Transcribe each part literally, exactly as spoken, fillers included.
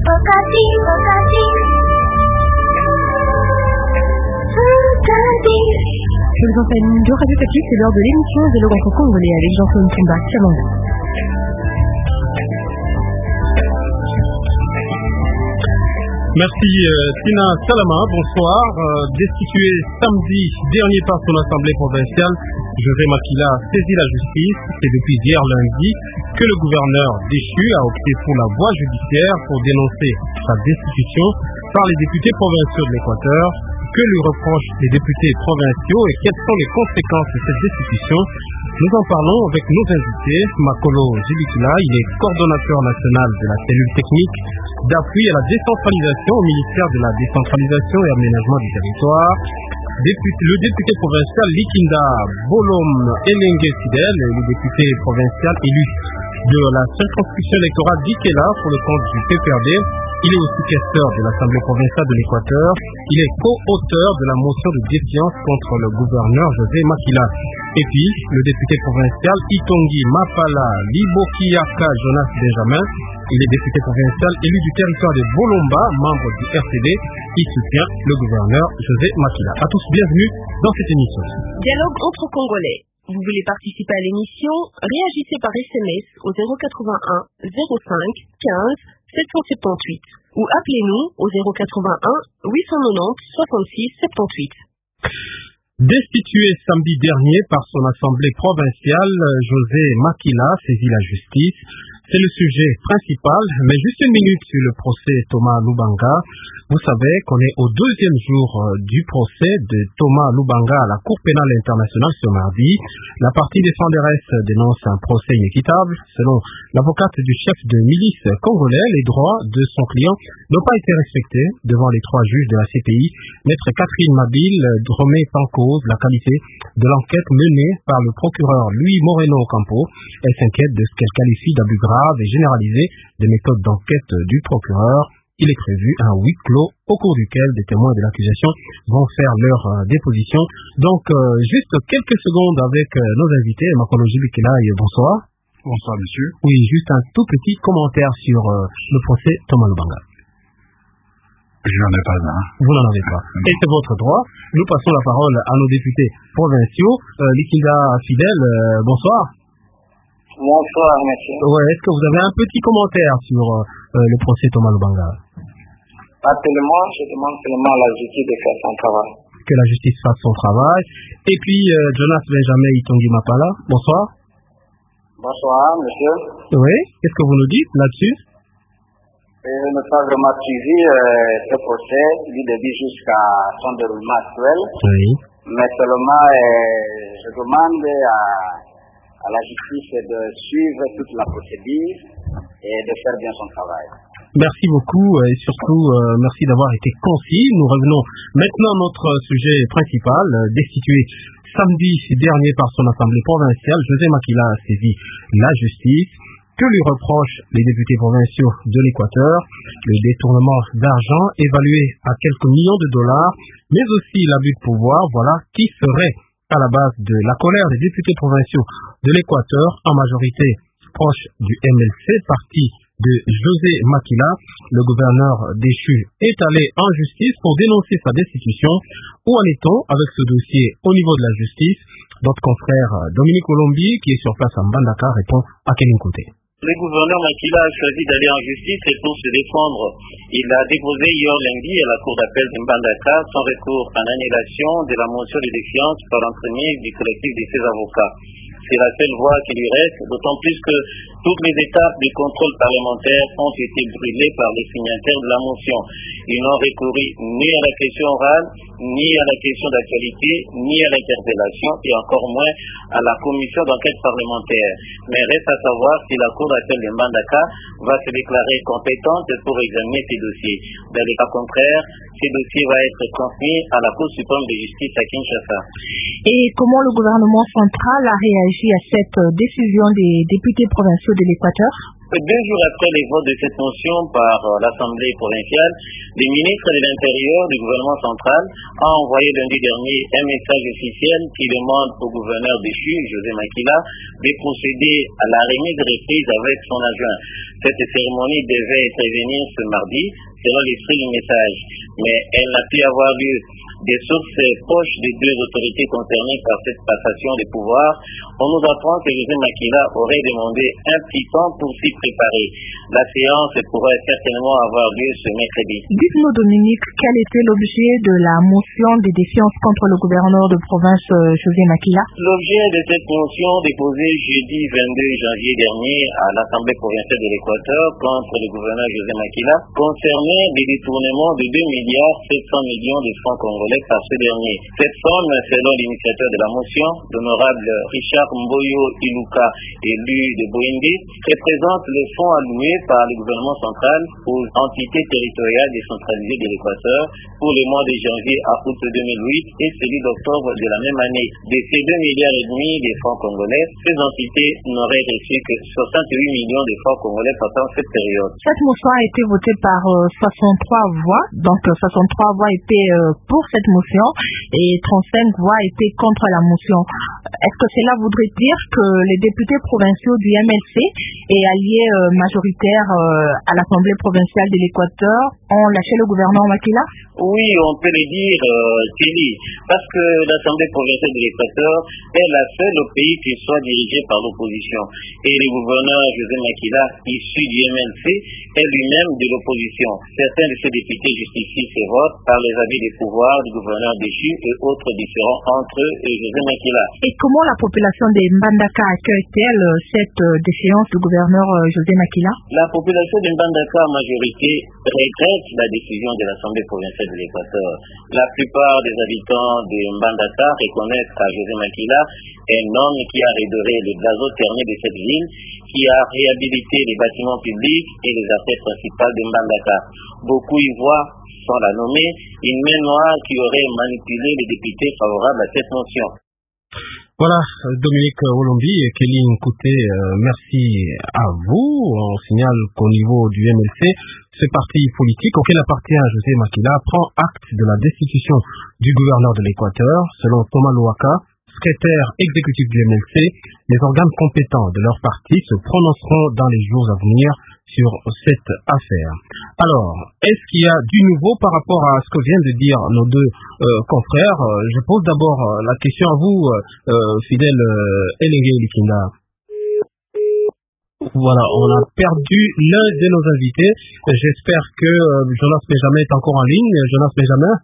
Je vous enseigne de Radio Kapi, c'est l'heure de l'émission de le rencontre congolais avec Jean-Claude Tumba. Chamanga. Merci euh, Tina Salama, bonsoir. Euh, destitué samedi dernier par son assemblée provinciale, José Makila a saisi la justice. C'est depuis hier lundi que le gouverneur déchu a opté pour la voie judiciaire pour dénoncer sa destitution par les députés provinciaux de l'Équateur. Que lui reprochent les députés provinciaux et quelles sont les conséquences de cette destitution? Nous en parlons avec nos invités. Makolo Jibikila, il est coordonnateur national de la cellule technique d'appui à la décentralisation au ministère de la décentralisation et aménagement du territoire. Député, le député provincial Likinda Bolom Elenge Fidel, le député provincial élu de la circonscription électorale d'Ikela pour le compte du P P R D. Il est aussi questeur de l'Assemblée provinciale de l'Équateur. Il est co-auteur de la motion de défiance contre le gouverneur José Makila. Et puis, le député provincial Itongi Mapala Libokiaka Jonas Benjamin. Il est député provincial élu du territoire de Bolomba, membre du R C D. Il soutient le gouverneur José Makila. À tous, bienvenue dans cette émission. Dialogue entre Congolais. Vous voulez participer à l'émission? Réagissez par S M S au zéro quatre-vingt-un zéro cinq quinze sept cent soixante-dix-huit ou appelez-nous au zéro quatre-vingt-un huit cent quatre-vingt-dix soixante-six soixante-dix-huit. Destitué samedi dernier par son assemblée provinciale, José Makila saisit la justice. C'est le sujet principal, mais juste une minute sur le procès Thomas Lubanga. Vous savez qu'on est au deuxième jour du procès de Thomas Lubanga à la Cour pénale internationale ce mardi. La partie défenderesse dénonce un procès inéquitable. Selon l'avocate du chef de milice congolais, les droits de son client n'ont pas été respectés devant les trois juges de la C P I. Maître Catherine Mabile remet en cause la qualité de l'enquête menée par le procureur Louis Moreno Ocampo. Elle s'inquiète de ce qu'elle qualifie d'abus grave et généralisé des méthodes d'enquête du procureur. Il est prévu un huis clos au cours duquel des témoins de l'accusation vont faire leur euh, déposition. Donc, euh, juste quelques secondes avec euh, nos invités. Makolo Jibikila, bonsoir. Bonsoir, monsieur. Oui, juste un tout petit commentaire sur euh, le procès Thomas Lubanga. Je n'en ai pas un. Vous n'en avez pas. Et c'est votre droit. Nous passons la parole à nos députés provinciaux. Euh, Likinda Fidel, euh, bonsoir. Bonsoir, monsieur. Ouais, est-ce que vous avez un petit commentaire sur euh, le procès Thomas Lubanga? Pas tellement, je demande seulement à la justice de faire son travail. Que la justice fasse son travail. Et puis, euh, Jonas Benjamin Itongi Mapala, bonsoir. Bonsoir, monsieur. Oui, qu'est-ce que vous nous dites là-dessus? Je n'ai pas vraiment suivi euh, ce procès du début jusqu'à son déroulement actuel. Oui. Mais seulement, euh, je demande à... à la justice de suivre toute la procédure et de faire bien son travail. Merci beaucoup et surtout euh, merci d'avoir été concis. Nous revenons maintenant à notre sujet principal, euh, destitué samedi dernier par son assemblée provinciale. José Makila a saisi la justice. Que lui reprochent les députés provinciaux de l'Équateur? Le détournement d'argent évalué à quelques millions de dollars, mais aussi l'abus de pouvoir. Voilà qui serait à la base de la colère des députés provinciaux de l'Équateur, en majorité proche du M L C, parti de José Makila. Le gouverneur déchu est allé en justice pour dénoncer sa destitution. Où en est-on avec ce dossier au niveau de la justice? Notre confrère Dominique Colombi, qui est sur place à Mbandaka, répond à Kéline Côté. Le gouverneur Makila a choisi d'aller en justice et pour se défendre. Il a déposé hier lundi à la cour d'appel de Mbandaka son recours en annulation de la motion de défiance par l'entremise du collectif de ses avocats. C'est la seule voie qui lui reste, d'autant plus que toutes les étapes du contrôle parlementaire ont été brûlées par les signataires de la motion. Ils n'ont recouru ni à la question orale, ni à la question d'actualité, ni à l'interpellation, et encore moins à la commission d'enquête parlementaire. Mais reste à savoir si la cour d'appel de Mbandaka va se déclarer compétente pour examiner ces dossiers. Dans le cas contraire, ces dossiers vont être transmis à la Cour suprême de justice à Kinshasa. Et comment le gouvernement central a réagi à cette décision des députés provinciaux de l'Équateur? Deux jours après les votes de cette motion par l'Assemblée provinciale, le ministre de l'Intérieur du gouvernement central a envoyé lundi dernier un message officiel qui demande au gouverneur déchu, José Makila, de procéder à la remise de reprise avec son adjoint. Cette cérémonie devait intervenir ce mardi, selon l'esprit du message, mais elle n'a pu avoir lieu. Des sources proches des deux autorités concernées par cette passation de pouvoir, on nous apprend que José Makila aurait demandé un petit temps pour s'y préparer. La séance pourrait certainement avoir lieu ce mercredi. Dites-nous, Dominique, quel était l'objet de la motion de défiance contre le gouverneur de province José Makila? L'objet de cette motion déposée jeudi vingt-deux janvier dernier à l'Assemblée provinciale de l'Équateur contre le gouverneur José Makila concernait des détournements de deux milliards sept cents millions de francs congolais par ce dernier. Cette somme, selon l'initiateur de la motion, l'honorable Richard Mboyo Iluka, élu de Boindi, représente le fonds alloué par le gouvernement central aux entités territoriales décentralisées de l'Équateur pour les mois de janvier à août deux mille huit et celui d'octobre de la même année. De ces deux milliards et demi de francs congolais, ces entités n'auraient reçu que soixante-huit millions de francs congolais pendant cette période. Cette motion a été votée par euh, soixante-trois voix, donc euh, soixante-trois voix étaient euh, pour cette motion et trente-cinq voix étaient contre la motion. Est-ce que cela voudrait dire que les députés provinciaux du M L C et alliés euh, majoritaires euh, à l'Assemblée provinciale de l'Équateur ont lâché le gouvernement Makila? Oui, on peut le dire, euh, Kelly, parce que l'Assemblée provinciale de l'Équateur est la seule au pays qui soit dirigée par l'opposition. Et le gouverneur José Makila, issu du M L C, est lui-même de l'opposition. Certains de ces députés justifient ces votes par les habits de pouvoir du gouverneur déchu et autres différents entre eux et José Makila. Et comment la population de Mbandaka accueille-t-elle cette euh, défiance du gouverneur euh, José Makila? La population de Mbandaka, en majorité, regrette la décision de l'Assemblée provinciale de l'Équateur. La plupart des habitants de Mbandaka reconnaissent à José Makila un homme qui a redoré le blason terné de cette ville, qui a réhabilité les bâtiments publics et les artères principales de Mbandaka. Beaucoup y voient, sans la nommer, une main noire qui aurait manipulé les députés favorables à cette motion. Voilà, Dominique Olombi et Kelly Nkouté, euh, merci à vous. On signale qu'au niveau du M L C, ce parti politique auquel appartient José Makila prend acte de la destitution du gouverneur de l'Équateur. Selon Thomas Louaka, secrétaire exécutif du M L C, les organes compétents de leur parti se prononceront dans les jours à venir sur cette affaire. Alors, est-ce qu'il y a du nouveau par rapport à ce que viennent de dire nos deux euh, confrères? Je pose d'abord euh, la question à vous, euh, fidèle euh, Elengue Likinda. Voilà, on a perdu l'un de nos invités. J'espère que euh, Jonas Benjamin est encore en ligne. Jonas Benjamin?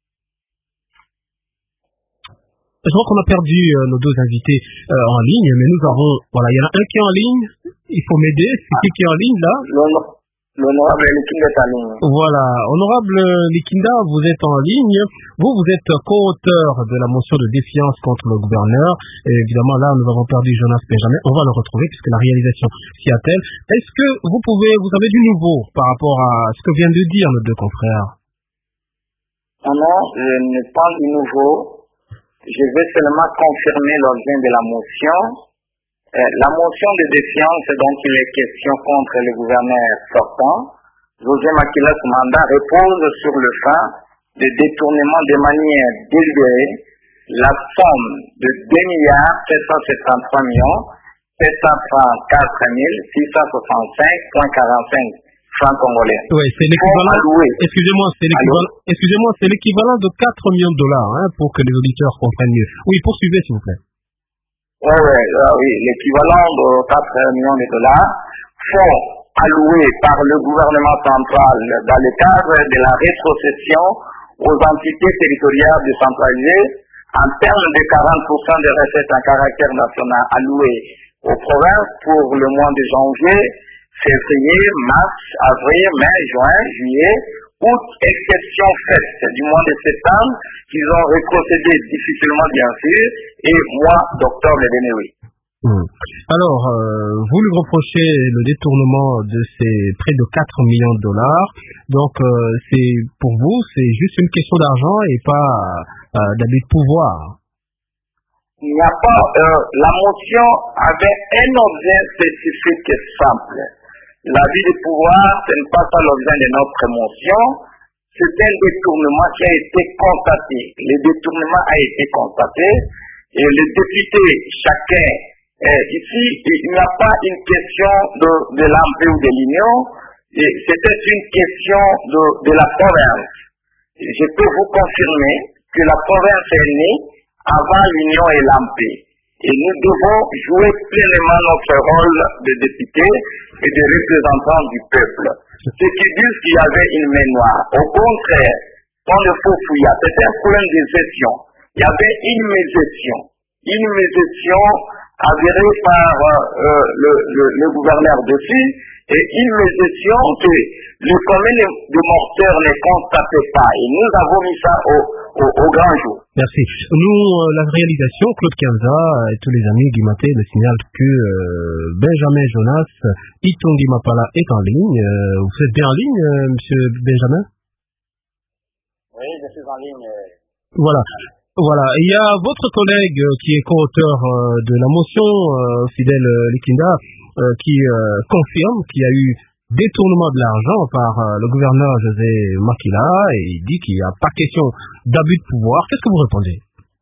Je crois qu'on a perdu euh, nos deux invités euh, en ligne, mais nous avons, voilà, il y en a un qui est en ligne, il faut m'aider, c'est qui qui est en ligne là? L'honorable Likinda est en ligne. Voilà, honorable Likinda, vous êtes en ligne, vous, vous êtes co-auteur de la motion de défiance contre le gouverneur, et évidemment là, nous avons perdu Jonas Benjamin, on va le retrouver puisque la réalisation s'y attelle. Est-ce que vous pouvez, vous avez du nouveau par rapport à ce que viennent de dire nos deux confrères? Non, non, je n'ai pas du nouveau. Je vais seulement confirmer l'objet de la motion. Euh, la motion de défiance dont il est question contre le gouverneur sortant, José Makila Soumanda, repose sur le fait de détournement de manière délibérée la somme de deux milliards sept cent soixante-trois millions sept cent trente-quatre mille six cent soixante-cinq virgule quarante-cinq francs congolais. Oui, c'est l'équivalent. Excusez-moi, c'est l'équivalent. Excusez-moi, c'est l'équivalent de quatre millions de dollars, hein, pour que les auditeurs comprennent mieux. Oui, poursuivez, s'il vous plaît. Oui, oui, oui, l'équivalent de quatre millions de dollars, fonds alloués par le gouvernement central dans le cadre de la rétrocession aux entités territoriales décentralisées en termes de quarante pour cent des recettes en caractère national allouées aux provinces pour le mois de janvier, février, mars, avril, mai, juin, juillet, août, exception faite du mois de septembre, qu'ils ont rétrocédé difficilement bien sûr, et mois d'octobre et de mai. Mmh. Alors, euh, vous lui reprochez le détournement de ces près de quatre millions de dollars. Donc, euh, c'est pour vous, c'est juste une question d'argent et pas euh, d'abus de pouvoir. Il n'y a pas, euh, la motion avait un objet spécifique et simple. l'abus de pouvoir, ce n'est pas ça l'objet de notre motion. C'est un détournement qui a été constaté. Le détournement a été constaté et les députés, chacun, euh, ici, il n'y a pas une question de, de l'A M P ou de l'Union, c'était une question de, de la province. Je peux vous confirmer que la province est née avant l'Union et l'A M P. Et nous devons jouer pleinement notre rôle de députés et de représentants du peuple. Ceux qui disent qu'il y avait une main noire, au contraire, on ne faut fouiller. C'était un problème de gestion. Il y avait une mégestion. Une mégestion avérée par euh, le, le, le gouverneur dessus et une mégestion que le commun de morteurs ne constatait pas. Et nous avons mis ça au, au, au grand jour. Merci. Nous, euh, la réalisation, Claude Kenza et tous les amis du matin me signalent que euh, Benjamin Jonas Itongi Mapala est en ligne. Euh, vous êtes bien en ligne, euh, monsieur Benjamin? Oui, je suis en ligne. Voilà. Voilà. Il y a votre collègue euh, qui est co-auteur euh, de la motion, euh, Fidèle euh, Likinda, euh, qui euh, confirme qu'il y a eu détournement de l'argent par euh, le gouverneur José Makila et il dit qu'il n'y a pas question d'abus de pouvoir. Qu'est-ce que vous répondez?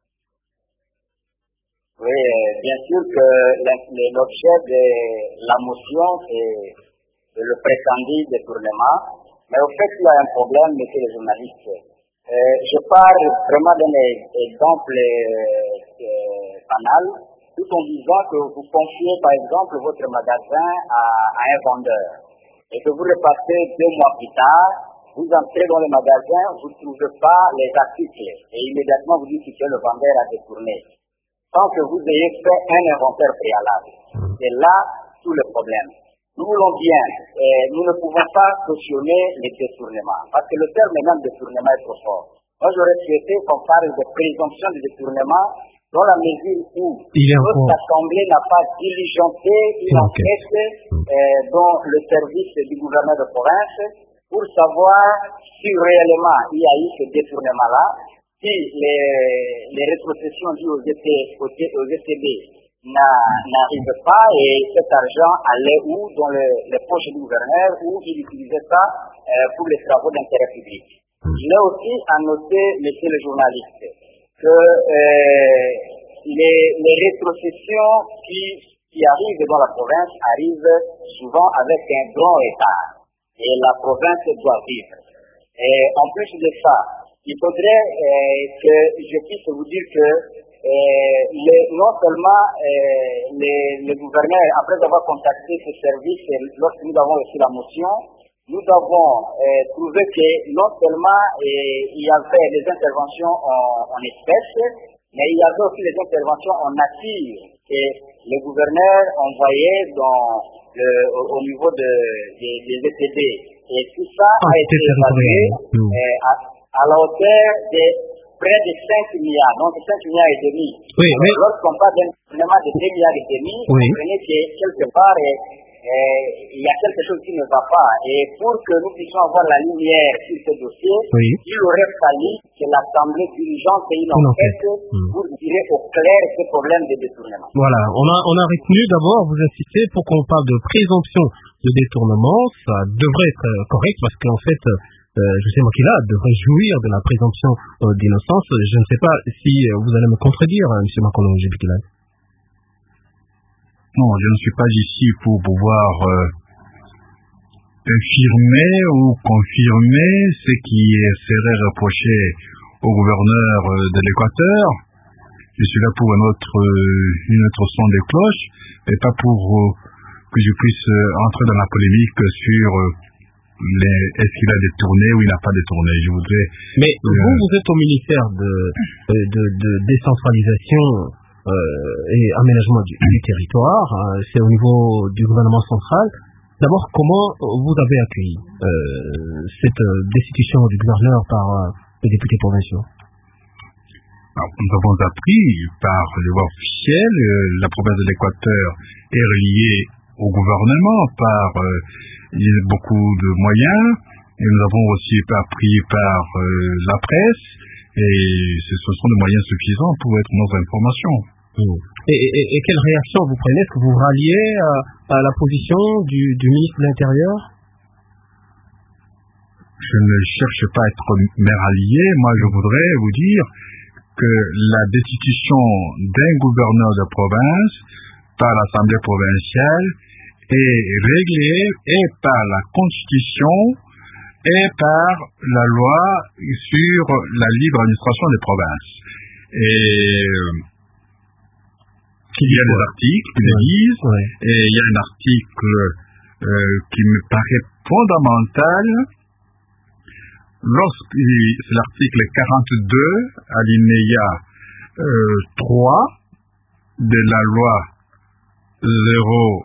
Oui, euh, bien sûr que l'objet de la motion c'est le prétendu détournement, mais au fait il y a un problème, messieurs les journalistes. Euh, je parle vraiment d'un exemple euh, euh, banal, tout en disant que vous confiez par exemple votre magasin à, à un vendeur et que vous le passez deux mois plus tard, vous entrez dans le magasin, vous ne trouvez pas les articles et immédiatement vous dites que le vendeur a détourné, sans que vous ayez fait un inventaire préalable. C'est là tout le problème. Nous voulons bien, euh, nous ne pouvons pas cautionner les détournements, parce que le terme même détournement est trop fort. Moi, j'aurais souhaité qu'on parle de présomption de détournement dans la mesure où notre assemblée n'a pas diligenté une enquête euh, dans le service du gouverneur de province pour savoir si réellement il y a eu ce détournement-là, si les, les rétrocessions dues aux, aux S T B n'arrive pas et cet argent allait où dans le, les poches du gouverneur où il utilisait ça euh, pour les travaux d'intérêt public. Je l'ai aussi à noter, messieurs les journalistes, que euh, les, les rétrocessions qui, qui arrivent dans la province arrivent souvent avec un grand retard et la province doit vivre. Et en plus de ça, il faudrait euh, que je puisse vous dire que Euh, les, non seulement euh, les, les gouverneurs, après avoir contacté ce service, lorsque nous avons reçu la motion, nous avons euh, trouvé que non seulement euh, il y avait des interventions en, en espèces, mais il y avait aussi des interventions en nature que les gouverneurs envoyaient dans le, au, au niveau de, de, des E T B. Et tout ça a été évalué euh, à, à la hauteur de près de cinq milliards, donc cinq milliards et demi. Oui, mais... Lorsqu'on parle d'un gouvernement de deux milliards et demi, oui. Vous comprenez que quelque part, eh, eh, il y a quelque chose qui ne va pas. Et pour que nous puissions avoir la lumière sur ce dossier, oui. Il aurait fallu que l'Assemblée dirigeante ait une enquête mmh. pour tirer au clair ce problème de détournement. Voilà, on a, on a retenu d'abord, vous insistez, pour qu'on parle de présomption de détournement, ça devrait être correct parce qu'en fait, Euh, je sais moi qui là devrait jouir de la présomption euh, d'innocence. Je ne sais pas si euh, vous allez me contredire, euh, M. Makono Jibikila. Non, je ne suis pas ici pour pouvoir euh, infirmer ou confirmer ce qui serait reproché au gouverneur euh, de l'Équateur. Je suis là pour un autre, euh, une autre son de cloche, et pas pour euh, que je puisse euh, entrer dans la polémique sur euh, Les, est-ce qu'il a détourné ou il n'a pas détourné. Je voudrais. Mais euh, vous, vous êtes au ministère de, de, de décentralisation euh, et aménagement du, du territoire. Hein, c'est au niveau du gouvernement central. D'abord, comment vous avez accueilli euh, cette euh, destitution du gouverneur par euh, les députés provinciaux? Alors, nous avons appris par les voies officielles, euh, la province de l'Équateur est reliée au gouvernement par euh, il y a beaucoup de moyens, et nous avons aussi appris par euh, la presse, et ce sont des moyens suffisants pour être nos informations. Mmh. Et, et, et quelle réaction vous prenez? Est-ce que vous ralliez à, à la position du, du ministre de l'Intérieur? Je ne cherche pas à être mes rallié. Moi, je voudrais vous dire que la destitution d'un gouverneur de province par l'Assemblée provinciale est réglée et par la Constitution et par la loi sur la libre administration des provinces. Et il y a des articles qui le disent, ouais. Et il y a un article euh, qui me paraît fondamental. Lorsque, c'est l'article quarante-deux, alinéa euh, trois de la loi zéro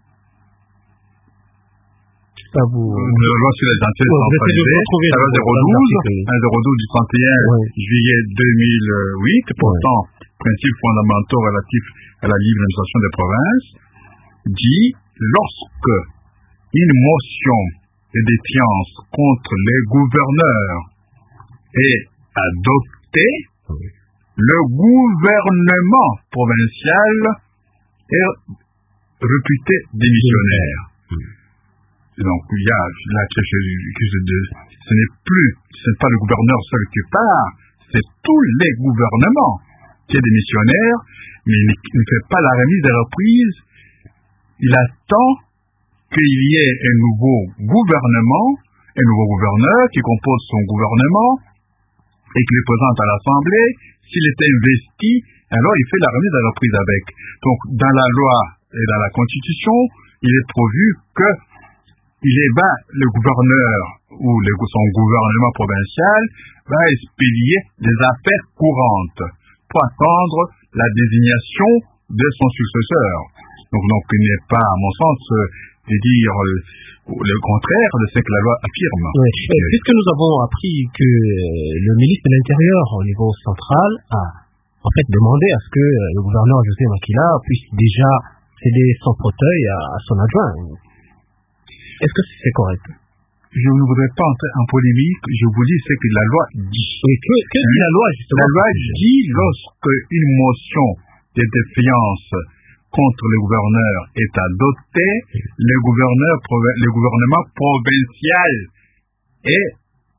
Ça vous... La loi sur les entités centralisées, la loi zéro douze, zéro douze du trente et un ouais. juillet deux mille huit, portant ouais. principes fondamentaux relatifs à la libre administration des provinces, dit lorsque une motion de défiance contre les gouverneurs est adoptée, oui. le gouvernement provincial est réputé démissionnaire. Oui. Donc il y a là que je, que je de, ce n'est plus, ce n'est pas le gouverneur seul qui part, c'est tous les gouvernements qui est démissionnaire, mais il ne fait pas la remise des reprises. Il attend qu'il y ait un nouveau gouvernement, un nouveau gouverneur qui compose son gouvernement et qui le présente à l'Assemblée. S'il est investi, alors il fait la remise des reprises avec. Donc dans la loi et dans la Constitution, il est prévu que il est, ben, le gouverneur ou le, son gouvernement provincial va expédier des affaires courantes pour attendre la désignation de son successeur. Donc, donc il n'est pas, à mon sens, de dire euh, le contraire de ce que la loi affirme. Oui. Et puisque nous avons appris que le ministre de l'Intérieur au niveau central a en fait demandé à ce que le gouverneur José Makila puisse déjà céder son fauteuil à, à son adjoint. Est-ce que c'est correct? Je ne voudrais pas entrer en polémique, je vous dis ce que la loi dit. Et que, que dit la loi justement? La loi dit lorsque une motion de défiance contre le gouverneur est adoptée, le, gouverneur, le gouvernement provincial est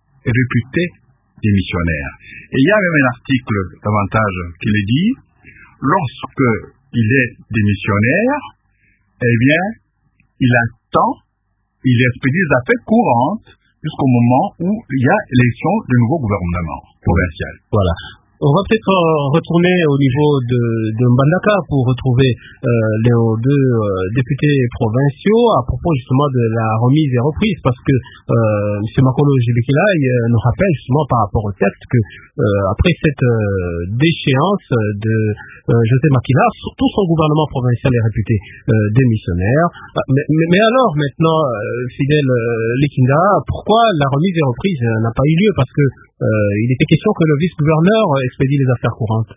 réputé démissionnaire. Et il y a même un article davantage qui le dit, lorsque il est démissionnaire, eh bien, il attend, il expédie des affaires courantes jusqu'au moment où il y a élection du nouveau gouvernement provincial. Voilà. On va peut-être euh, retourner au niveau de, de Mbandaka pour retrouver euh, les deux euh, députés provinciaux à propos justement de la remise et reprise, parce que euh, M. Makolo Jibekila euh, nous rappelle justement par rapport au texte que euh, après cette euh, déchéance de euh, José Makila, tout son gouvernement provincial est réputé euh, démissionnaire. Mais, mais, mais alors maintenant, euh, Fidèle euh, Likinda, pourquoi la remise et reprise euh, n'a pas eu lieu? Parce que euh, il était question que le vice-gouverneur expédie les affaires courantes.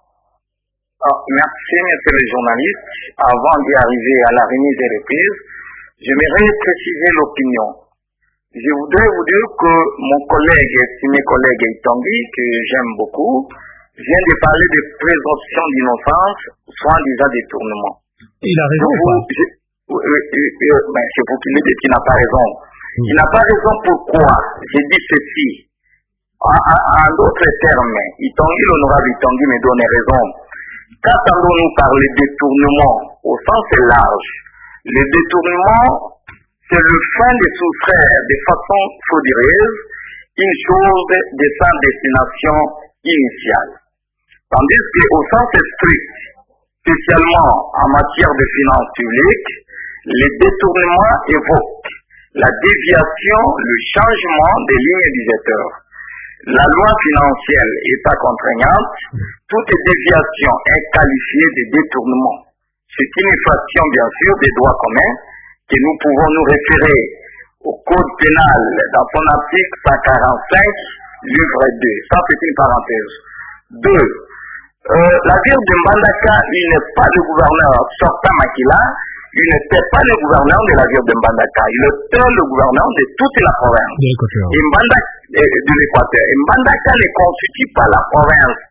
Ah, merci, monsieur le journaliste. Avant d'y arriver à la remise et reprise, j'aimerais préciser l'opinion. Je voudrais vous dire que mon collègue, estimé collègue Itangi, que j'aime beaucoup, vient de parler de présomption d'innocence, soit déjà détournement. Il a raison ou pas? Oui, oui, oui, ben, c'est pour qu'il le dise qu'il n'a pas raison. Mm. Il n'a pas raison pourquoi? J'ai dit ceci. En, en, en d'autres termes, Itangi, l'honorable Itangi me donne raison. Qu'attendons-nous par le détournement au sens large? Le détournement, c'est le fait de soustraire de façon frauduleuse une chose de sa destination initiale. Tandis qu'au sens strict, spécialement en matière de finances publiques, le détournement évoque la déviation, le changement des lignes budgétaires. La loi financière étant contraignante, toute déviation est qualifiée de détournement. C'est une infraction, bien sûr, des droits communs que nous pouvons nous référer au Code pénal dans son article cent quarante-cinq, livre deux. Ça, c'est une parenthèse. Deux, euh, la ville de Mbandaka, il n'est pas le gouverneur sortant Makila, il n'était pas le gouverneur de la ville de Mbandaka, il était le gouverneur de toute la province. Et Mbandaka, de, de l'Équateur. Et Mbandaka ne constitue pas la province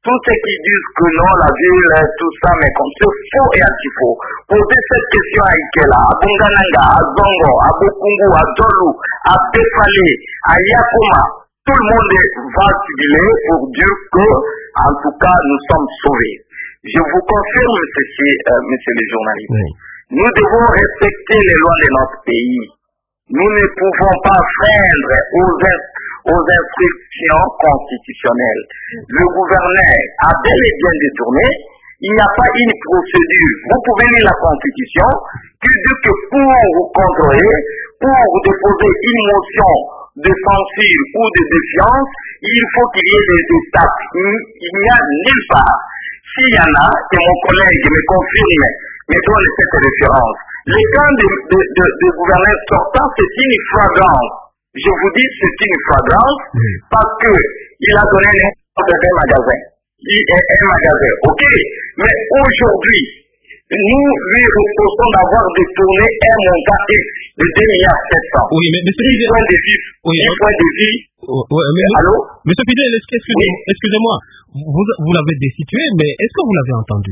tous ceux qui disent que non, la ville, tout ça, mais comme c'est faux et anti-faux. Posez cette question à Ikela, à Bungananga, à Zongo, à Bokungu, à Dolu, à Befale, à Yakoma. Tout le monde va jubiler pour dire que, en tout cas, nous sommes sauvés. Je vous confirme ceci, euh, messieurs les journalistes. Oui. Nous devons respecter les lois de notre pays. Nous ne pouvons pas freindre aux, aux instructions constitutionnelles. Le gouverneur a bel et bien détourné. Il n'y a pas une procédure. Vous pouvez lire la Constitution qui dit que pour vous contrôler, pour déposer une motion de censure ou de défiance, il faut qu'il y ait des étapes. Il n'y a nulle part. S'il y en a, que mon collègue me confirme, me donne cette référence. Le cas de, de, de, de gouverneur sortant, c'est une flagrance. Je vous dis, c'est une flagrance parce que il a donné n'importe quel magasin. Il est un magasin, ok. Mais aujourd'hui, nous lui reprochons d'avoir détourné un montant X de deux milliards sept cents. Oui, mais monsieur Fidel, point de vue, oui, point de vue. Oh, ouais, mais, allô? Monsieur Fidel, excusez-moi, oui. excusez-moi, vous, vous l'avez destitué, mais est-ce que vous l'avez entendu?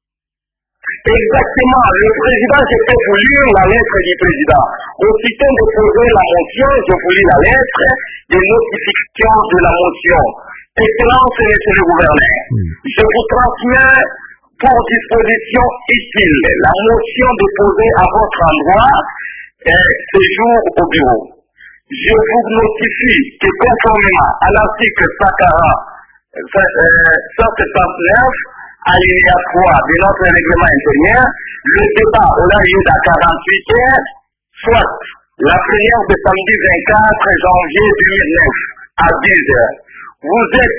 Exactement. Le président, je peux vous lire la lettre du président. Aussitôt déposer la motion, je vous lis la lettre de notification de la motion. Excellence, monsieur le gouverneur, mm. je vous transmets pour disposition utile la motion déposée à votre endroit euh, ce jour au bureau. Je vous notifie que conformément à l'article cent soixante-neuf, alinéa trois de notre règlement intérieur, le débat aura lieu à quarante-huit heures, soit la première de samedi vingt-quatre janvier deux mille neuf à dix heures. Vous êtes,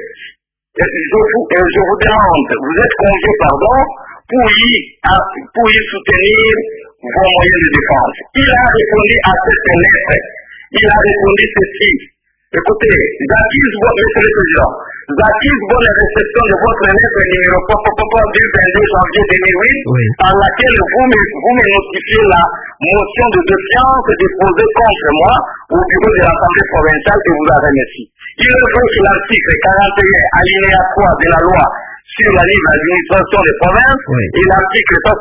je vous, je vous demande, vous êtes conviés, pardon, pour y, pour y soutenir vos moyens de défense. Il a répondu à cette lettre. Il a répondu ceci. Écoutez, j'accuse votre, monsieur le président, j'accuse bonne réception de votre lettre numéro du vingt-deux janvier deux mille huit, oui. par laquelle vous me, vous me notifiez la motion de défiance déposée contre moi au bureau de l'Assemblée provinciale et vous la remercie. Il est vrai que l'article quarante et un, alinéa trois de la loi sur la libre administration des provinces oui. et l'article cent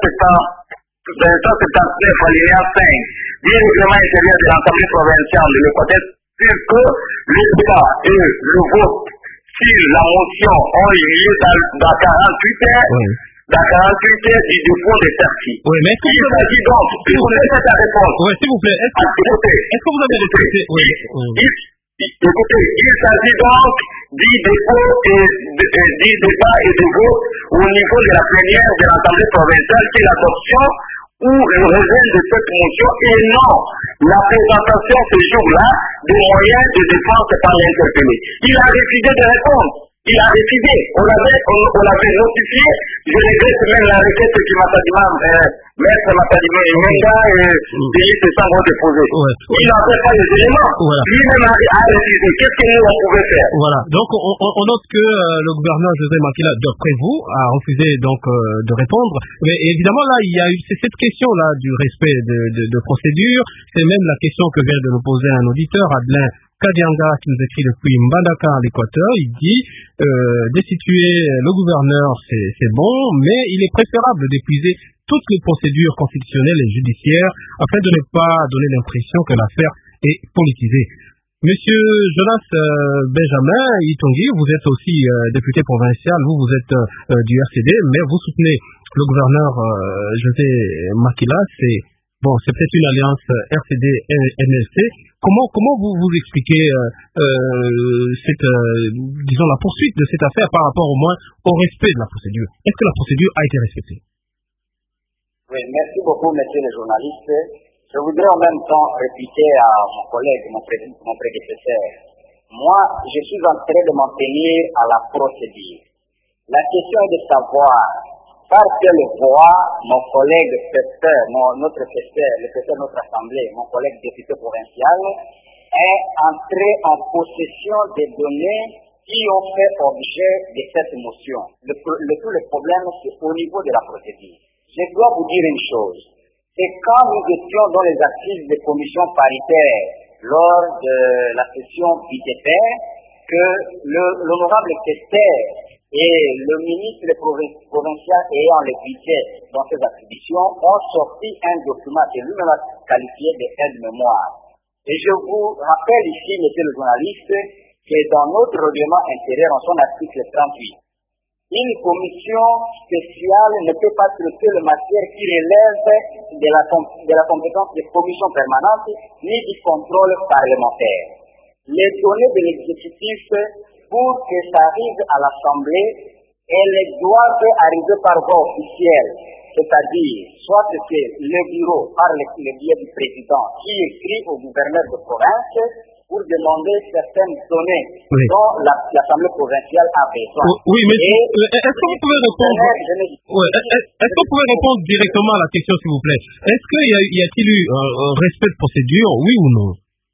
soixante-neuf, alinéa cinq du règlement intérieur de l'Assemblée provinciale de l'Équateur sur que le débat et le vote sur la motion ont eu lieu dans quarante-huit heures, oui. dans quarante-huit heures du dépôt des certifs. Oui, mais est-ce que il s'agit donc, si vous laissez la réponse. Oui, s'il vous plaît, est-ce que, écoutez, est-ce que vous avez respecté? Oui. Il, il, écoutez, il s'agit donc du dépôt et du débat et de vote au niveau de la plénière de l'Assemblée provinciale qui est l'adoption ou le rejet de cette motion et non la présentation ce jour-là des moyens de défense par l'interpellé. Il a refusé de répondre. Il a refusé. On l'avait on, on l'avait notifié. Je regrette même la requête qui m'a dit euh, Maître Matadimé et Menga et pays de sang vont déposer. Ouais. Il n'avait pas les éléments. Voilà. Lui-même a, a refusé. Qu'est-ce que nous on pouvait faire? Voilà. Donc on, on, on note que euh, le gouverneur José Makila, d'après vous, a refusé donc euh, de répondre. Mais évidemment là, il y a eu c'est cette question là du respect de, de, de procédure. C'est même la question que vient de nous poser un auditeur, Adelin Kadianga, qui nous écrit depuis Mbandaka à l'Équateur. Il dit euh, destituer le gouverneur c'est, c'est bon, mais il est préférable d'épuiser toutes les procédures constitutionnelles et judiciaires afin de ne pas donner l'impression que l'affaire est politisée. Monsieur Jonas euh, Benjamin Itongi, vous êtes aussi euh, député provincial, vous vous êtes euh, du R C D, mais vous soutenez le gouverneur euh, José Makila. C'est bon, c'est peut-être une alliance R C D N L C. Comment comment vous vous expliquez euh, euh, cette euh, disons la poursuite de cette affaire par rapport au moins au respect de la procédure? Est-ce que la procédure a été respectée? Oui, merci beaucoup, monsieur le journaliste. Je voudrais en même temps répliquer à mon collègue, mon, pré- mon prédécesseur. Moi, je suis en train de m'en tenir à la procédure. La question est de savoir par quelle voie mon collègue professeur, notre professeur, le professeur de notre assemblée, mon collègue député provincial, est entré en possession des données qui ont fait objet de cette motion. Le, le, tout le problème, c'est au niveau de la procédure. Je dois vous dire une chose, c'est quand nous étions dans les assises des commissions paritaires lors de la session budgétaire, que l'honorable Kester et le ministre provincial ayant le budget dans ses attributions ont sorti un document que lui-même a qualifié de aide-mémoire. Et je vous rappelle ici, monsieur le journaliste, que dans notre règlement intérieur, en son article trente-huit, une commission spéciale ne peut pas traiter les matières qui relèvent de la, de la compétence des commissions permanentes ni du contrôle parlementaire. Les données de l'exécutif, pour que ça arrive à l'Assemblée, elles doivent arriver par voie officielle, c'est-à-dire soit que le bureau, par le, le biais du président, qui écrit au gouverneur de province pour demander certaines données oui. dont l'Assemblée la, provinciale a besoin. Oui, mais est-ce que vous pouvez répondre ouais, Est-ce que vous pouvez répondre directement à la question, s'il vous plaît? Est-ce qu'il y, y a-t-il eu un, un respect de procédure, oui ou non?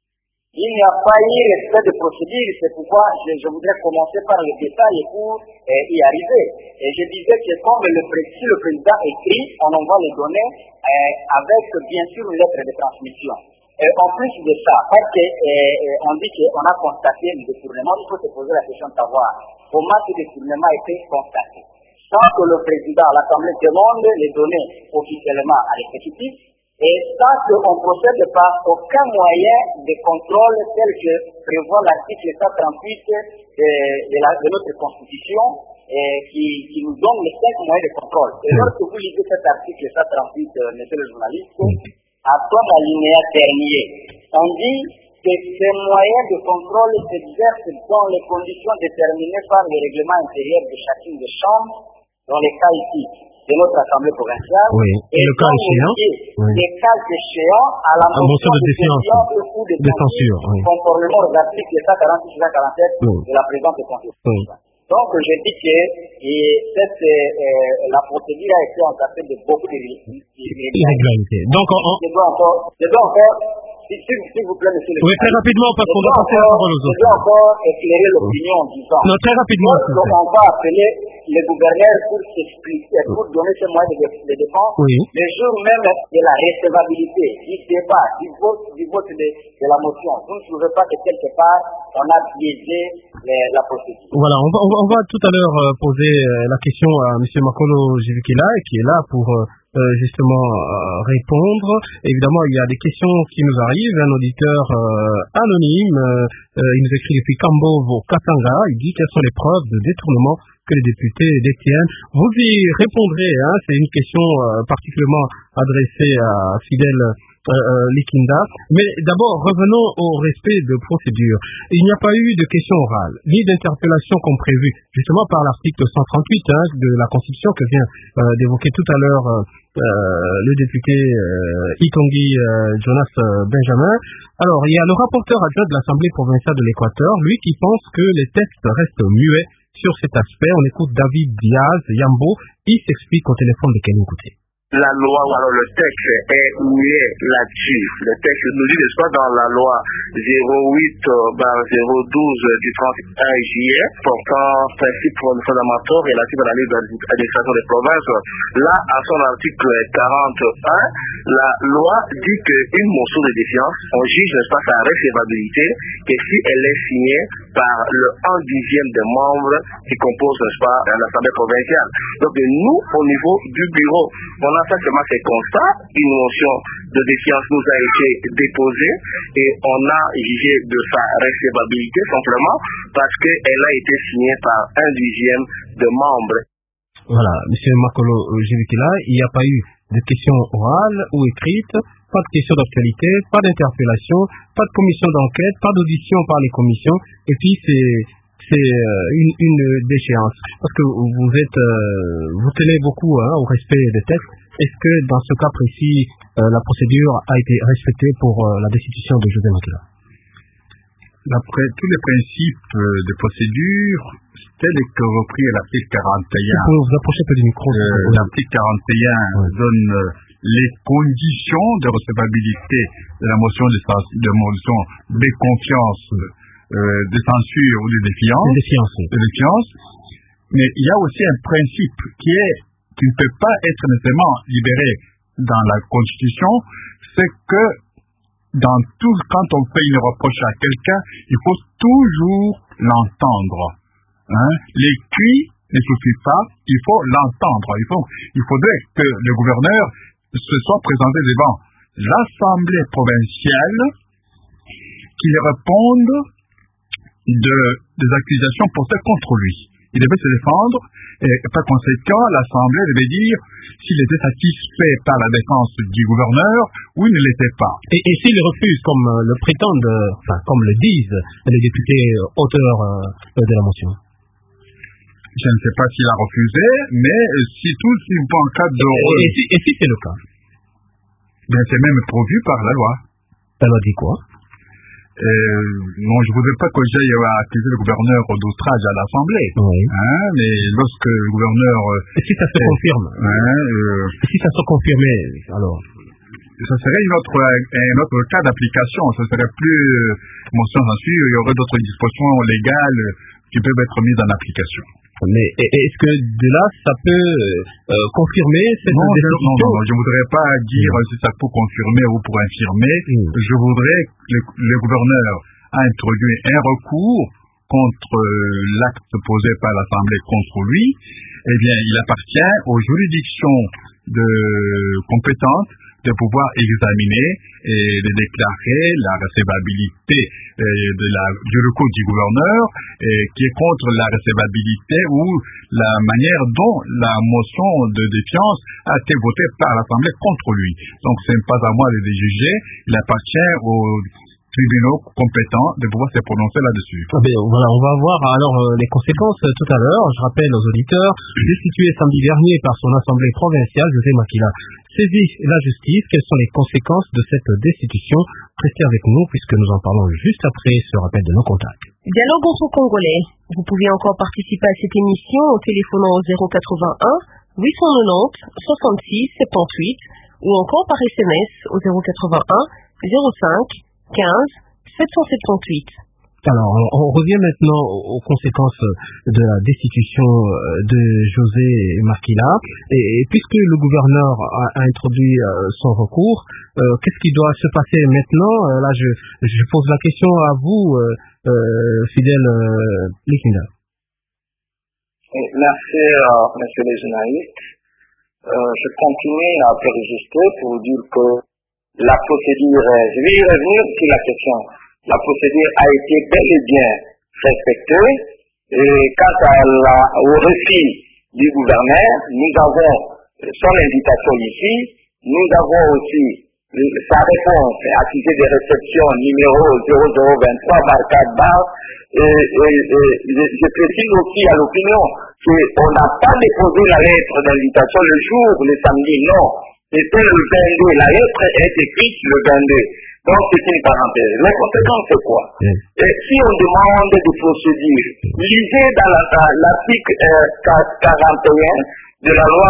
Il n'y a pas eu respect de procédure, c'est pourquoi je, je voudrais commencer par le détail pour euh, y arriver. Et je disais que comme le, si le président écrit, on envoie les données euh, avec bien sûr une lettre de transmission. Et en plus de ça, parce qu'on dit qu'on a constaté le détournement, il faut se poser la question de savoir comment ce détournement a été constaté. Sans que le président, l'Assemblée demande les données officiellement à l'exécutif, et sans qu'on ne procède par aucun moyen de contrôle tel que prévoit l'article cent trente-huit de, de, la, de notre Constitution et qui, qui nous donne les cinq moyens de contrôle. Et lorsque vous lisez cet article cent trente-huit, euh, monsieur le journaliste, à son alinéa dernier, on dit que ces moyens de contrôle s'exercent dans les conditions déterminées par le règlement intérieur de chacune des chambres, dans les cas ici de notre Assemblée provinciale, oui. et, et le cas échéant, oui. les cas échéants à la motion de défiance ou de, de censure, oui. conformément aux articles cent quarante-six et cent quarante-sept oui. de la présente Constitution. Oui. Donc, je dis que et cette, euh, la procédure a été encadrée de beaucoup d'irrégularités. Donc, on... je dois encore, je dois encore s'il si, si vous plaît, monsieur le oui, très rapidement, parce qu'on doit passer la parole aux autres. Je dois encore éclairer l'opinion en disant. Non, très rapidement. Donc, on va appeler les gouverneurs pour s'expliquer, pour donner ces moyens de, de défense. Oui. Le jour même de la recevabilité, du débat, du vote, du vote de, de la motion. Vous ne trouvez pas que quelque part, on a biaisé les, la procédure. Voilà, on va, on va, on va tout à l'heure euh, poser euh, la question à M. Makolo Jivikila, qui est là pour euh, justement euh, répondre. Évidemment, il y a des questions qui nous arrivent. Un auditeur euh, anonyme, euh, il nous écrit depuis Kambovo, Katanga. Il dit quelles sont les preuves de détournement que les députés détiennent. Vous y répondrez, hein, c'est une question euh, particulièrement adressée à Fidèle euh, euh, Likinda. Mais d'abord, revenons au respect de procédure. Il n'y a pas eu de questions orales, ni d'interpellation comme prévu, justement par l'article cent trente-huit hein, de la Constitution que vient euh, d'évoquer tout à l'heure euh, euh, le député euh, Itongi euh, Jonas euh, Benjamin. Alors, il y a le rapporteur adjoint de l'Assemblée provinciale de l'Équateur, lui qui pense que les textes restent muets sur cet aspect. On écoute David Diaz Yambo, il s'explique au téléphone de Kenny Kouté. La loi ou alors le texte est muet là-dessus. Le texte nous dit, n'est-ce pas, dans la loi zéro huit zéro douze du trente et un juillet portant principes fondamentaux relatifs à la libre administration des provinces. Là, à son article quarante et un, la loi dit qu'une motion de défiance, on juge, n'est-ce pas, sa recevabilité, que si elle est signée par le un dixième des membres qui composent, n'est-ce pas, l'Assemblée provinciale. Donc nous, au niveau du bureau, on a simplement fait constat, une motion de défiance nous a été déposée et on a jugé de sa recevabilité simplement parce qu'elle a été signée par un dixième de membres. Voilà, M. Makolo Jivikila, il n'y a pas eu de questions orales ou écrites, pas de questions d'actualité, pas d'interpellation, pas de commission d'enquête, pas d'audition par les commissions, et puis c'est c'est une, une déchéance. Parce que vous êtes, euh, vous tenez beaucoup hein, au respect des textes. Est-ce que dans ce cas précis, euh, la procédure a été respectée pour euh, la destitution de José Makila? D'après tous les principes euh, de procédure, tels que repris à l'article quarante et un. Vous vous approchez peu du micro. Euh, l'article quarante et un oui. donne euh, les conditions de recevabilité de la motion de, de motion de confiance, euh, de censure ou de défiance. De défiance. Oui. De défiance. Mais il y a aussi un principe qui est qui ne peut pas être nécessairement libéré dans la Constitution, c'est que dans tout, quand on fait une reproche à quelqu'un, il faut toujours l'entendre. Hein? Les cris ne suffisent pas, il faut l'entendre. Il faut, il faudrait que le gouverneur se soit présenté devant l'Assemblée provinciale, qu'il réponde de, des accusations portées contre lui. Il devait se défendre, et par conséquent, l'Assemblée devait dire s'il était satisfait par la défense du gouverneur ou il ne l'était pas. Et, et s'il refuse, comme euh, le prétendent, euh, enfin, comme le disent les députés euh, auteurs euh, de la motion? Je ne sais pas s'il a refusé, mais si tout si en cas de... Et, et, si, et si c'est le cas? Bien, c'est même prévu par la loi. La loi dit quoi? Euh, non, je ne voudrais pas que j'aille accuser le gouverneur d'outrage à l'Assemblée. Oui. Hein, mais lorsque le gouverneur... Et si ça se euh, confirme hein, euh, Et si ça se confirmait, alors ça serait une autre, un autre cas d'application. Ça serait plus... Motion j'en suis, il y aurait d'autres dispositions légales qui peuvent être mises en application. Mais est-ce que de là, ça peut euh, confirmer cette non, décision? Non, non, non, je ne voudrais pas dire mmh. si ça peut confirmer ou pour infirmer. Mmh. Je voudrais que le, le gouverneur a introduit un recours contre l'acte posé par l'Assemblée contre lui. Eh bien, il appartient aux juridictions de compétentes de pouvoir examiner et de déclarer la recevabilité de la, du recours du gouverneur et qui est contre la recevabilité ou la manière dont la motion de défiance a été votée par l'Assemblée contre lui. Donc ce n'est pas à moi de les juger, il appartient aux tribunaux compétents de pouvoir se prononcer là-dessus. Ah ben, voilà, on va voir alors euh, les conséquences euh, tout à l'heure. Je rappelle aux auditeurs, destitué samedi dernier par son assemblée provinciale, José Makila saisit la justice. Quelles sont les conséquences de cette destitution? Restez avec nous puisque nous en parlons juste après ce rappel de nos contacts. Dialogue entre Congolais. Vous pouvez encore participer à cette émission en téléphonant au zéro quatre-vingt-un huit cent quatre-vingt-dix soixante-six soixante-dix-huit ou encore par S M S au zéro quatre-vingt-un zéro cinq quinze sept cent soixante-dix-huit. Alors, on, on revient maintenant aux, aux conséquences de la destitution de José Makila. Et, et puisque le gouverneur a, a introduit euh, son recours, euh, qu'est-ce qui doit se passer maintenant? euh, Là, je, je pose la question à vous, euh, euh, fidèle euh, Likinda. Merci, euh, monsieur le journaliste. Euh, je continue à persister pour dire que la procédure, je vais y revenir sur la question. La procédure a été bel et bien respectée. Et quant à la, au refus du gouverneur, nous avons son invitation ici. Nous avons aussi sa réponse accusé de réception numéro zéro zéro vingt-trois barre quatre barre. Et, et, et je, je précise aussi à l'opinion qu'on n'a pas déposé la lettre d'invitation le jour, le samedi, non. C'était le vingt-deux, la lettre est écrite le vingt-deux. Donc c'est une parenthèse. Les conséquences c'est quoi? Mm. Et si on demande des procédures, lisez dans l'article euh, quarante et un de la loi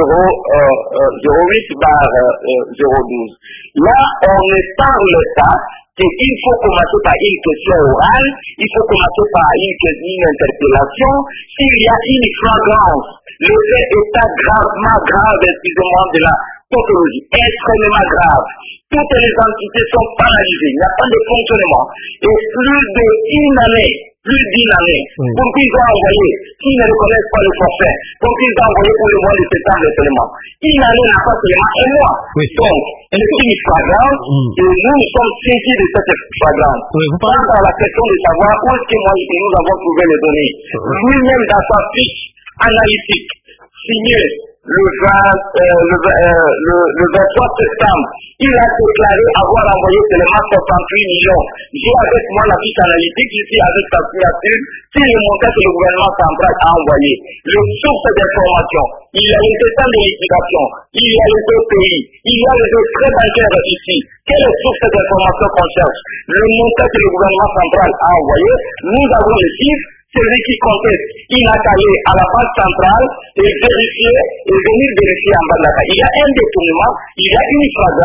zéro huit barre zéro douze. Là, on ne parle pas qu'il faut commencer par une question orale, il faut commencer par une, une interpellation. S'il y a une flagrance, le fait est gravement grave, excusez-moi, de la pathologie, extrêmement grave. Toutes les entités sont paralysées, il n'y a pas de fonctionnement. Et plus d'une année, plus d'une année, oui. Pour qu'ils ont envoyé, s'ils ne reconnaissent pas le forfait, pour qu'ils ont envoyé pour le mois de septembre seulement. Une année n'a pas seulement un mois. Oui. Donc, c'est une flagrance, mm. et nous nous sommes saisis de cette flagrance. Oui, vous parlez à la question de savoir où est-ce que moi, nous avons trouvé les données. Oui. Lui-même dans sa fiche analytique, signée le, vingt, euh, le, euh, le, le vingt-trois septembre, il a déclaré avoir envoyé seulement soixante-huit millions. J'ai avec moi la fiche analytique, ici avec sa signature, c'est le montant que le gouvernement central a envoyé. Le source d'information, il y a les états de liquidation, il y a les deux pays, il y a les deux très bancaires ici. Quelle source d'information qu'on cherche? Le montant que le gouvernement central a envoyé, nous avons les chiffres. Celui qui conteste, il a allé à la banque centrale et vérifier, et venir vérifier en bas de la carte. Il y a un détournement, il y a une flagrance,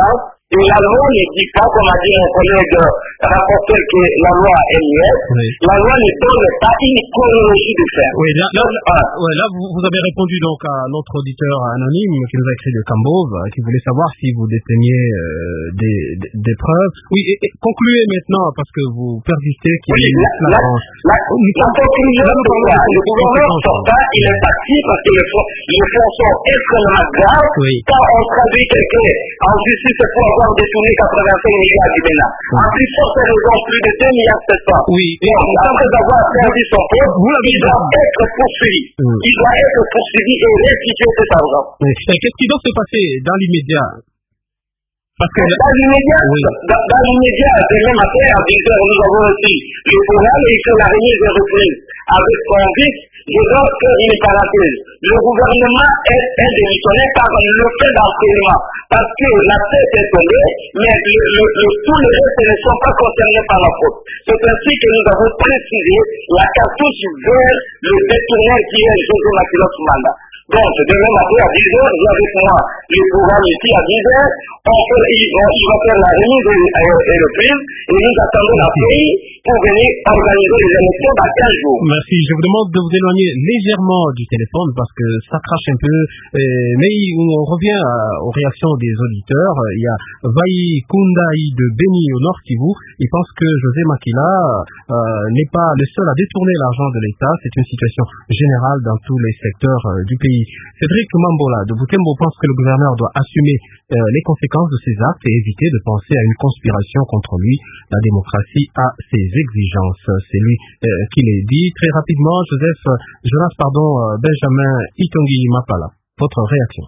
Et la loi ne dit pas, comme a dit mon collègue rapporteur, que la loi est muette. Oui. La loi ne donne pas une chronologie de fait. Oui, là, là, là, ouais, là vous, vous avez répondu donc à notre auditeur anonyme qui nous a écrit de Cambove, qui voulait savoir si vous déteniez euh, des, des, des preuves. Oui, et, et concluez maintenant, parce que vous persistez qu'il y a oui, une la, la, la, la, la conclusion, le gouvernement sortant, il est parti parce que les faits sont extrêmement graves. Oui. Quand on traduit quelqu'un en justice, c'est pour avoir détourné quatre-vingt-cinq milliards du Bénin. En plus, sur ces raisons, plus de deux milliards sept cents. Oui. Donc, après avoir perdu son poste, il doit être poursuivi. Oui. Il doit être poursuivi et restituer cet argent. Oui. Qu'est-ce qui doit se passer dans l'immédiat? Parce que dans l'immédiat, oui. dans, dans l'immédiat, demain matin, à dix heures, nous avons aussi le programme et que la remise est reprise avec son vice. Je dois faire une parenthèse. Le gouvernement est, est démissionné par le fait d'enseignement. Parce que la tête est tombée, mais le, le, le, tous les restes ne sont pas concernés par la faute. C'est ainsi que nous avons précisé la cartouche vers le détourneur qui est José Makila Soumanda. Donc, demain matin à dix heures, vous avez pour moi le programme ici à dix heures. On fait, il, il va faire la remise et le prime. Et nous attendons la pays pour venir organiser les élections dans quinze jours. Merci. Je vous demande de vous éloigner légèrement du téléphone parce que ça crache un peu. Euh, mais on revient à, aux réactions des auditeurs. Il y a Vaï Koundaï de Beni au Nord Kivu. Il pense que José Makila euh, n'est pas le seul à détourner l'argent de l'État. C'est une situation générale dans tous les secteurs euh, du pays. Cédric Mambola de Butembo pense que le gouverneur doit assumer euh, les conséquences de ses actes et éviter de penser à une conspiration contre lui. La démocratie a ses exigences. C'est lui euh, qui l'a dit. Très rapidement, Joseph, Jonas, pardon, Benjamin Itongi Mapala. Votre réaction?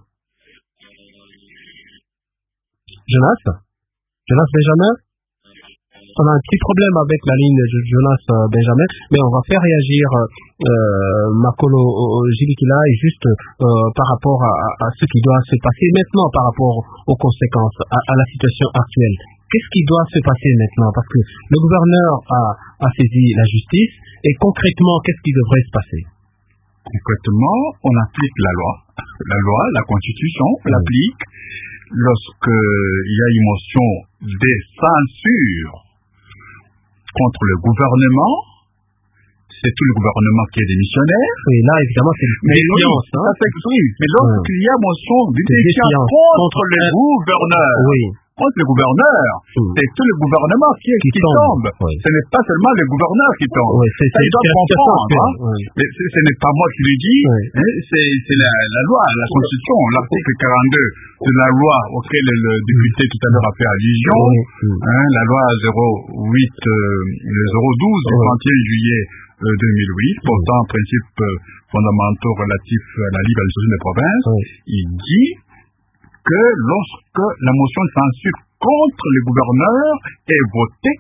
Jonas? Jonas Benjamin? On a un petit problème avec la ligne de Jonas Benjamin, mais on va faire réagir euh, Makolo Jilikila et juste euh, par rapport à, à ce qui doit se passer maintenant, par rapport aux conséquences, à, à la situation actuelle. Qu'est-ce qui doit se passer maintenant? Parce que le gouverneur a, a saisi la justice, et concrètement, qu'est-ce qui devrait se passer? Concrètement, on applique la loi. La loi, la Constitution, on mmh. l'applique. Lorsqu'il y a une motion de censure contre le gouvernement, c'est tout le gouvernement qui est démissionnaire. Et là, évidemment, c'est une défiance. Oui, hein. Ça s'exprime. Mais lorsqu'il y a motion de défiance contre, contre le gouverneur, oui. contre le gouverneur, mmh. c'est tout le gouvernement qui, est, qui, qui tombe. tombe. Oui. Ce n'est pas seulement le gouverneur qui tombe. Oui, c'est, ça, il doit comprendre. Hein. Oui. Mais ce, ce n'est pas moi qui le dis, oui. hein, c'est, c'est la, la loi, la Constitution, l'article quarante-deux de la loi auquel le député tout à l'heure a fait allusion, oui. hein, la loi zéro huit, euh, zéro douze du trente et un juillet deux mille huit, portant principes fondamentaux relatifs à la libre administration des provinces, oui. il dit que lorsque la motion de censure contre le gouverneur est votée,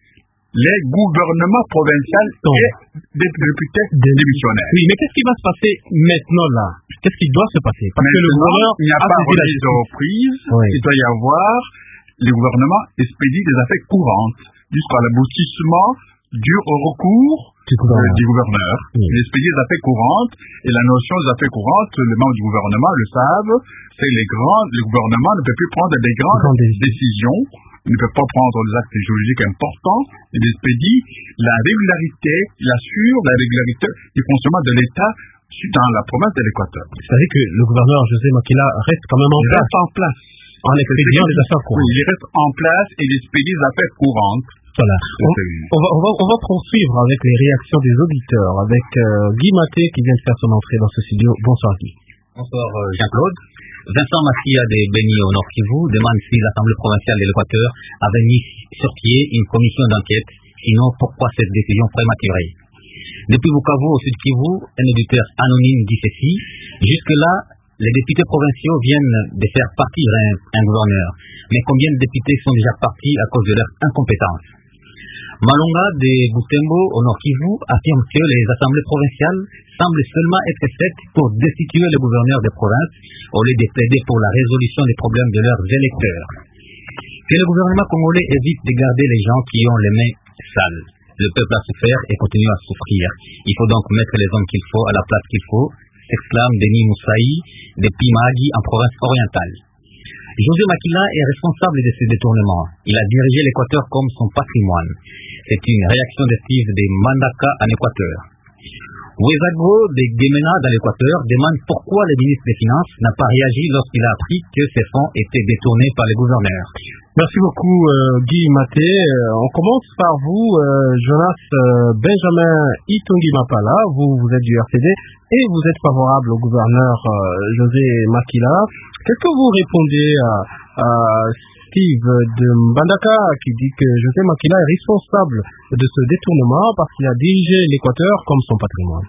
les gouvernements provinciaux et des députés démissionnaires. Oui, mais qu'est-ce qui va se passer maintenant là? Qu'est-ce qui doit se passer? Parce maintenant, que le gouverneur il n'y a, a pas remise aux prises, oui. il doit y avoir le gouvernement expédie des affaires courantes jusqu'à l'aboutissement du recours du gouverneur. Euh, du gouverneur. Oui. Il expédie des affaires courantes, et la notion des affaires courantes, les membres du gouvernement le savent, c'est les grands, le gouvernement ne peut plus prendre des grandes Grand décisions, il ne peut pas prendre des actes juridiques importants, il expédie la régularité, il assure la régularité du fonctionnement de l'État dans la province de l'Équateur. Vous savez que le gouverneur José Makila reste quand même en il place. reste en place. En expédiant des affaires courantes. Oui, il reste en place et il expédie des affaires courantes. Voilà. On, on, va, on, va, on va poursuivre avec les réactions des auditeurs, avec euh, Guy Maté qui vient de faire son entrée dans ce studio. Bonsoir Guy. Bonsoir euh, Jean-Claude. Vincent Massia de Beni au Nord Kivu demande si l'Assemblée provinciale de l'Équateur avait mis sur pied une commission d'enquête, sinon pourquoi cette décision prématurée. Depuis Bukavu au Sud Kivu, un auditeur anonyme dit ceci: jusque-là, les députés provinciaux viennent de faire partir un, un gouverneur, mais combien de députés sont déjà partis à cause de leur incompétence? Malonga de Butembo au Nord Kivu affirme que les assemblées provinciales semblent seulement être faites pour destituer le gouverneur des provinces au lieu de plaider pour la résolution des problèmes de leurs électeurs. Que le gouvernement congolais évite de garder les gens qui ont les mains sales. Le peuple a souffert et continue à souffrir. Il faut donc mettre les hommes qu'il faut à la place qu'il faut, s'exclame Denis Moussaï de Pimagi en province orientale. José Makila est responsable de ces détournements. Il a dirigé l'Équateur comme son patrimoine. C'est une réaction de Steve de Mbandaka en Équateur. Ouedraogo de Guémena dans l'Équateur demande pourquoi le ministre des Finances n'a pas réagi lorsqu'il a appris que ces fonds étaient détournés par les gouverneurs. Merci beaucoup euh, Guy Maté. Euh, on commence par vous, euh, Jonas euh, Benjamin Itungi Mapala. Vous, vous êtes du R C D et vous êtes favorable au gouverneur euh, José Makila. Qu'est-ce que vous répondez à, à Steve de Mbandaka qui dit que José Makila est responsable de ce détournement parce qu'il a dirigé l'Équateur comme son patrimoine?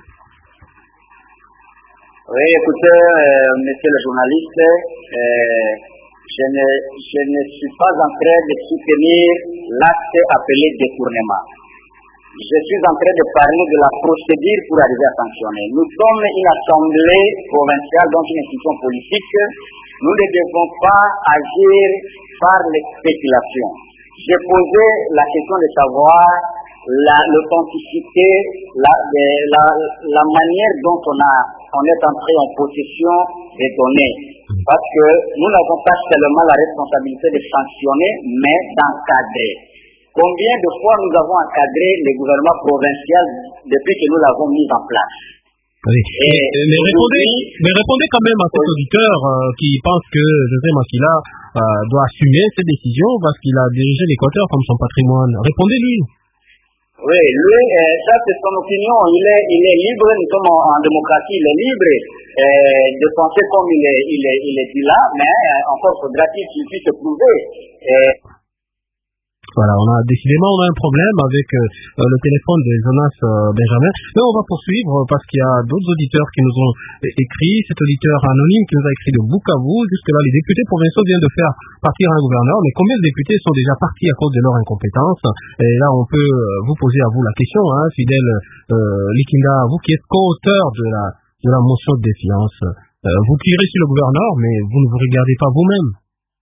Oui, écoutez, euh, monsieur le journaliste, euh, je, ne, je ne suis pas en train de soutenir l'acte appelé détournement. Je suis en train de parler de la procédure pour arriver à sanctionner. Nous sommes une assemblée provinciale, donc une institution politique. Nous ne devons pas agir par les spéculations. J'ai posé la question de savoir l'authenticité, la, la, la, la manière dont on, a, on est entré en possession des données. Parce que nous n'avons pas seulement la responsabilité de sanctionner, mais d'encadrer. Combien de fois nous avons encadré les gouvernements provinciaux depuis que nous l'avons mis en place? Oui. Et, mais, répondez, mais répondez quand même à cet auditeur euh, qui pense que José Makila euh, doit assumer ses décisions parce qu'il a dirigé l'Équateur comme son patrimoine. Répondez-lui. Oui, lui, euh, ça c'est son opinion. Il est, il est libre, nous sommes en, en démocratie, il est libre euh, de penser comme il est, il est, il est dit là, mais euh, encore faudra-t-il qu'il puisse se prouver. Euh, Voilà, on a décidément on a un problème avec euh, le téléphone de Jonas euh, Benjamin. Mais on va poursuivre parce qu'il y a d'autres auditeurs qui nous ont écrit. Cet auditeur anonyme qui nous a écrit de Bukavu. Jusque-là, les députés provinciaux viennent de faire partir un gouverneur. Mais combien de députés sont déjà partis à cause de leur incompétence? Et là, on peut vous poser à vous la question, hein, fidèle euh, Likinda, vous qui êtes co-auteur de la, de la motion de défiance. Euh, vous tirez sur le gouverneur, mais vous ne vous regardez pas vous-même.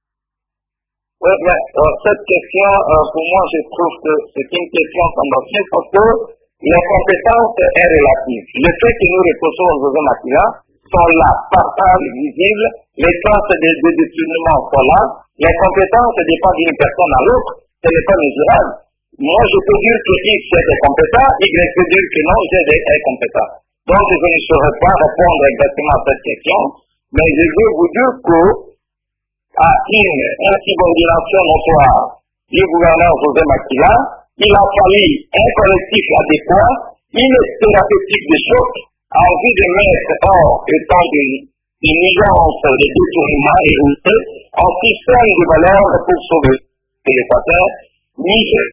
Oui, mais euh, cette question, euh, pour moi, je trouve que c'est une question tendancieuse parce que la compétence est relative. Le fait que nous reprochons aux José Makila sont là, partables, visibles, les chances de, de détournement sont là, les compétences dépendent d'une personne à l'autre, ce n'est pas mesurable. Moi, je peux dire que X est compétent, Y peut dire que non, Z est compétent. Donc, je ne saurais pas répondre exactement à cette question, mais je veux vous dire que à une insubordination notoire du gouverneur José Makila, il a fallu un collectif adéquat, une thérapeutique de choc, en vue de mettre hors étant d'une nuisance de détournement et route, un système de valeurs pour sauver l'Équateur, Niger,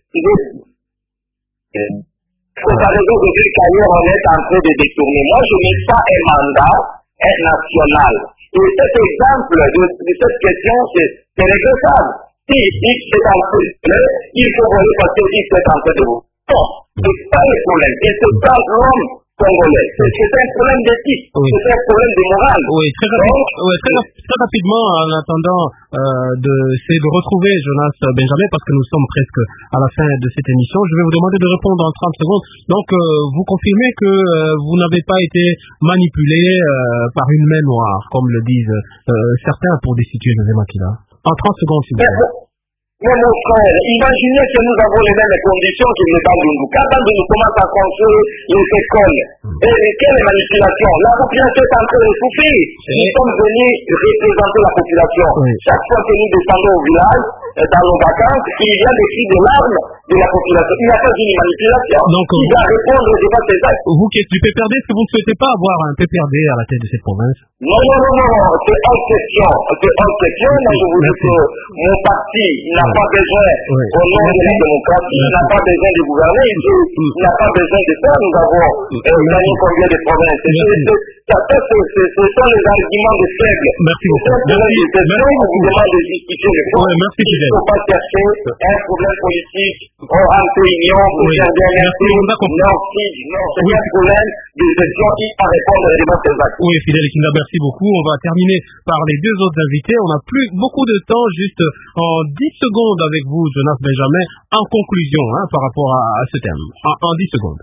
c'est la raison de dire qu'ailleurs on est en train de détourner. Moi, je n'ai pas un mandat national. Et cet exemple de, de cette question, c'est regrettable. Si X est en train de faire, il faut voler parce que X est en train de vous. Non, c'est pas le problème. Et c'est pas l'homme congolais. C'est un problème d'éthique. Oui. C'est un problème de morale. Oui, très, rapide, Donc, oui, très, très rapidement, en attendant euh, d'essayer de retrouver Jonas Benjamin, parce que nous sommes presque à la fin de cette émission, je vais vous demander de répondre en trente secondes. Donc, euh, vous confirmez que euh, vous n'avez pas été manipulé euh, par une main noire, comme le disent euh, certains pour destituer José Makila. En trente secondes, s'il vous plaît. Mais mon frère, imaginez que nous avons les mêmes conditions que les Bandundu. Quand Bandundu commence à construire les écoles, et quelle manipulation? La population est en train de souffrir. Nous sommes venus représenter la population. Oui. Chaque fois que nous descendons au village, dans nos vacances, il y a des cris de larmes de la population. Il n'y a pas d'une manipulation. Donc, il va répondre devant ces actes. Vous qui êtes du P P R D, est-ce que vous ne souhaitez pas avoir un P P R D à la tête de cette province? Non, non, non, non, c'est hors question. C'est hors question. Moi, je vous dis que mon parti n'a pas besoin, oui. au nom de la démocratie, il n'a pas besoin de gouverner, il n'a pas besoin de ça. Nous avons gagné combien de provinces? Ça, ce sont les arguments de faibles. Merci beaucoup. Merci. Merci beaucoup. De justifier le oui, merci, il ne faut pas chercher un problème politique hors réunion pour oui. faire des merci. Non, non, c'est oui. un problème de gestion qui va répondre à des actes. Oui, Fidèle Kinda, merci beaucoup. On va terminer par les deux autres invités. On n'a plus beaucoup de temps, juste en dix secondes avec vous, Jonas Benjamin, en conclusion hein, par rapport à, à ce thème. En, en dix secondes.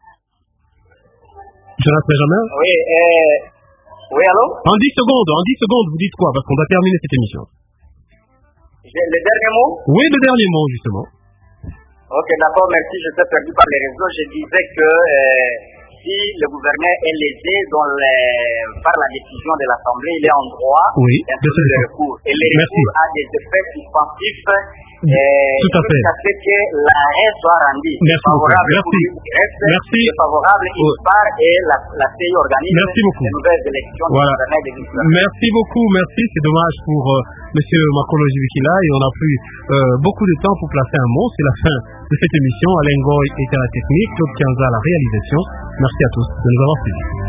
Jonas Benjamin? Oui, euh... oui, allô? En dix secondes, en dix secondes, vous dites quoi? Parce qu'on va terminer cette émission. Le dernier mot? Oui, le dernier mot, justement. Ok, d'accord, merci, je t'ai perdu par les réseaux. Je disais que euh, si le gouverneur est lésé dans les, par la décision de l'Assemblée, il est en droit oui, d'introduire le recours. Et le recours a des effets suspensifs Tout à fait. jusqu'à ce que l'arrêt soit rendu. Merci favorable beaucoup. Merci. pour reste, Merci. favorable une part et la, la C I organise merci beaucoup. les nouvelles élections voilà. du gouverneur de Merci beaucoup, merci. C'est dommage pour euh, Monsieur Makolo Jibikila et on a pris euh, beaucoup de temps pour placer un mot. C'est la fin de cette émission. Alain Goy était à la technique, Claude Kianza à la réalisation. Merci à tous de nous avoir suivis.